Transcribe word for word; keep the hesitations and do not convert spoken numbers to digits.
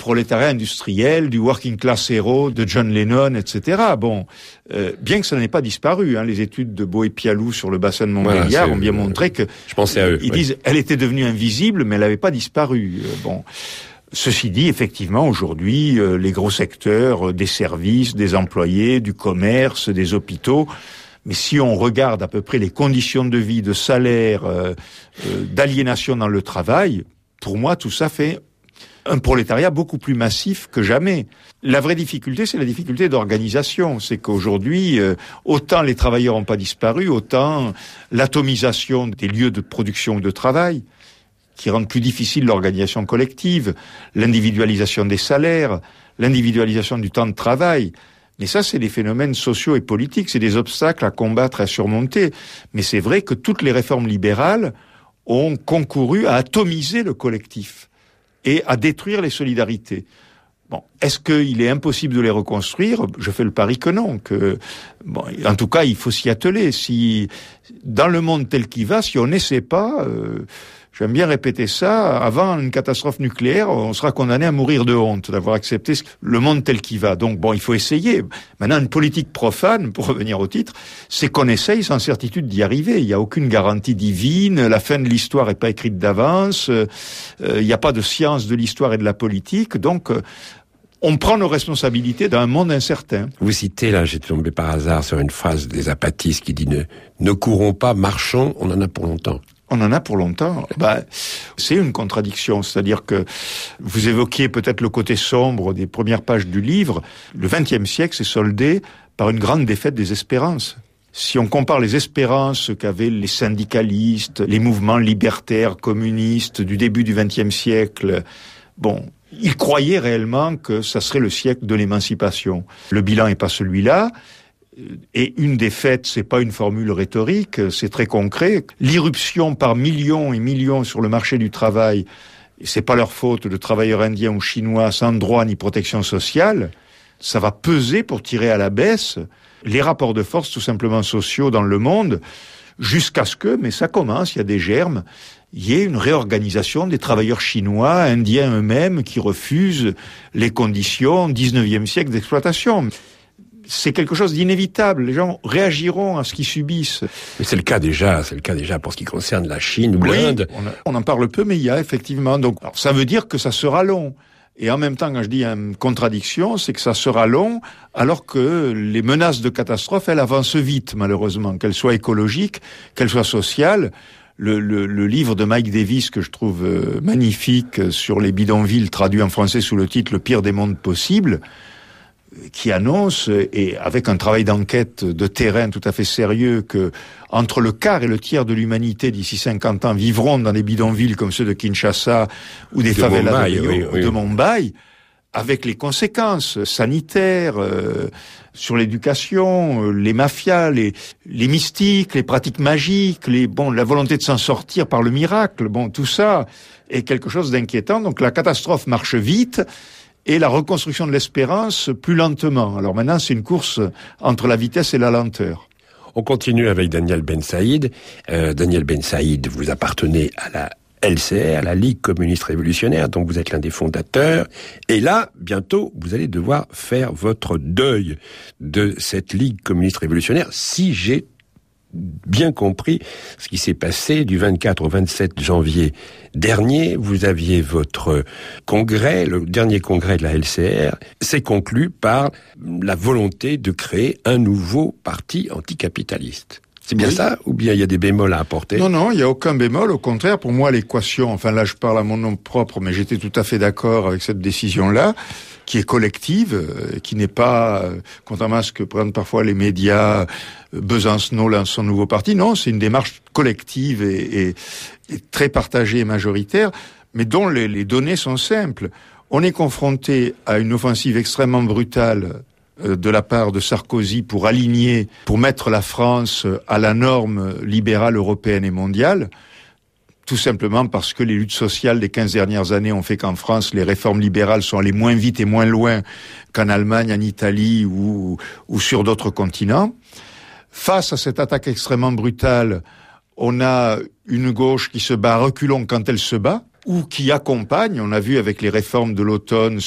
prolétariat industriel, du working class hero de John Lennon, et cetera. Bon, euh, bien que ça n'ait pas disparu, hein, les études de Beau et Pialou sur le bassin de Montbéliard voilà, ont bien euh, montré que je pensais à eux, ils ouais. disent elle était devenue invisible, mais elle n'avait pas disparu. Euh, bon. Ceci dit, effectivement, aujourd'hui, euh, les gros secteurs euh, des services, des employés, du commerce, des hôpitaux, mais si on regarde à peu près les conditions de vie, de salaire, euh, euh, d'aliénation dans le travail, pour moi, tout ça fait un prolétariat beaucoup plus massif que jamais. La vraie difficulté, c'est la difficulté d'organisation. C'est qu'aujourd'hui, euh, autant les travailleurs n'ont pas disparu, autant l'atomisation des lieux de production ou de travail, qui rendent plus difficile l'organisation collective, l'individualisation des salaires, l'individualisation du temps de travail. Mais ça, c'est des phénomènes sociaux et politiques, c'est des obstacles à combattre, à surmonter. Mais c'est vrai que toutes les réformes libérales ont concouru à atomiser le collectif et à détruire les solidarités. Bon, est-ce qu'il est impossible de les reconstruire ? Je fais le pari que non. Que, bon, en tout cas, il faut s'y atteler. Si, dans le monde tel qu'il va, si on n'essaie pas... Euh, J'aime bien répéter ça, avant une catastrophe nucléaire, on sera condamné à mourir de honte d'avoir accepté le monde tel qu'il va. Donc bon, il faut essayer. Maintenant, une politique profane, pour revenir au titre, c'est qu'on essaye sans certitude d'y arriver. Il n'y a aucune garantie divine, la fin de l'histoire n'est pas écrite d'avance, euh, il n'y a pas de science de l'histoire et de la politique, donc... Euh, on prend nos responsabilités dans un monde incertain. Vous citez, là, j'ai tombé par hasard sur une phrase des apatistes qui dit ne, « Ne courons pas, marchons, on en a pour longtemps ». On en a pour longtemps. Bah, c'est une contradiction. C'est-à-dire que vous évoquiez peut-être le côté sombre des premières pages du livre. Le vingtième siècle s'est soldé par une grande défaite des espérances. Si on compare les espérances qu'avaient les syndicalistes, les mouvements libertaires, communistes du début du vingtième siècle, bon... Ils croyaient réellement que ça serait le siècle de l'émancipation. Le bilan n'est pas celui-là. Et une défaite, c'est pas une formule rhétorique, c'est très concret. L'irruption par millions et millions sur le marché du travail, et c'est pas leur faute, de travailleurs indiens ou chinois sans droit ni protection sociale, ça va peser pour tirer à la baisse les rapports de force tout simplement sociaux dans le monde, jusqu'à ce que, mais ça commence, il y a des germes, il y ait une réorganisation des travailleurs chinois, indiens eux-mêmes, qui refusent les conditions dix-neuvième siècle d'exploitation. C'est quelque chose d'inévitable. Les gens réagiront à ce qu'ils subissent. Mais c'est le cas déjà, c'est le cas déjà pour ce qui concerne la Chine ou oui, l'Inde. On, a, on en parle peu, mais il y a effectivement. Donc, alors, ça veut dire que ça sera long. Et en même temps, quand je dis une contradiction, c'est que ça sera long, alors que les menaces de catastrophe, elles avancent vite, malheureusement, qu'elles soient écologiques, qu'elles soient sociales. Le, le, le livre de Mike Davis, que je trouve euh, magnifique, sur les bidonvilles, traduit en français sous le titre « Le pire des mondes possibles », qui annonce, et avec un travail d'enquête de terrain tout à fait sérieux, que entre le quart et le tiers de l'humanité d'ici cinquante ans vivront dans des bidonvilles comme ceux de Kinshasa ou des de favelas Mumbai, de, oui, oui. de Mumbai, avec les conséquences sanitaires euh, sur l'éducation, euh, les mafias, les, les mystiques, les pratiques magiques, les bon, la volonté de s'en sortir par le miracle. Bon, tout ça est quelque chose d'inquiétant. Donc la catastrophe marche vite et la reconstruction de l'espérance plus lentement. Alors maintenant, c'est une course entre la vitesse et la lenteur. On continue avec Daniel Ben Saïd. Euh, Daniel Ben Saïd, vous appartenez à la L C R, la Ligue communiste révolutionnaire, donc vous êtes l'un des fondateurs. Et là, bientôt, vous allez devoir faire votre deuil de cette Ligue communiste révolutionnaire, si j'ai bien compris ce qui s'est passé du vingt-quatre au vingt-sept janvier dernier. Vous aviez votre congrès, le dernier congrès de la L C R, s'est conclu par la volonté de créer un nouveau parti anticapitaliste. C'est bien oui. ça, ou bien il y a des bémols à apporter? Non, non, il n'y a aucun bémol. Au contraire, pour moi, l'équation, enfin là, je parle à mon nom propre, mais j'étais tout à fait d'accord avec cette décision-là, qui est collective, euh, qui n'est pas, euh, contrairement à ce que prennent parfois les médias, euh, Besancenot lance son nouveau parti. Non, c'est une démarche collective et, et, et très partagée et majoritaire, mais dont les, les données sont simples. On est confronté à une offensive extrêmement brutale de la part de Sarkozy pour aligner, pour mettre la France à la norme libérale européenne et mondiale, tout simplement parce que les luttes sociales des quinze dernières années ont fait qu'en France, les réformes libérales sont allées moins vite et moins loin qu'en Allemagne, en Italie ou, ou sur d'autres continents. Face à cette attaque extrêmement brutale, on a une gauche qui se bat reculons quand elle se bat, ou qui accompagne, on a vu avec les réformes de l'automne,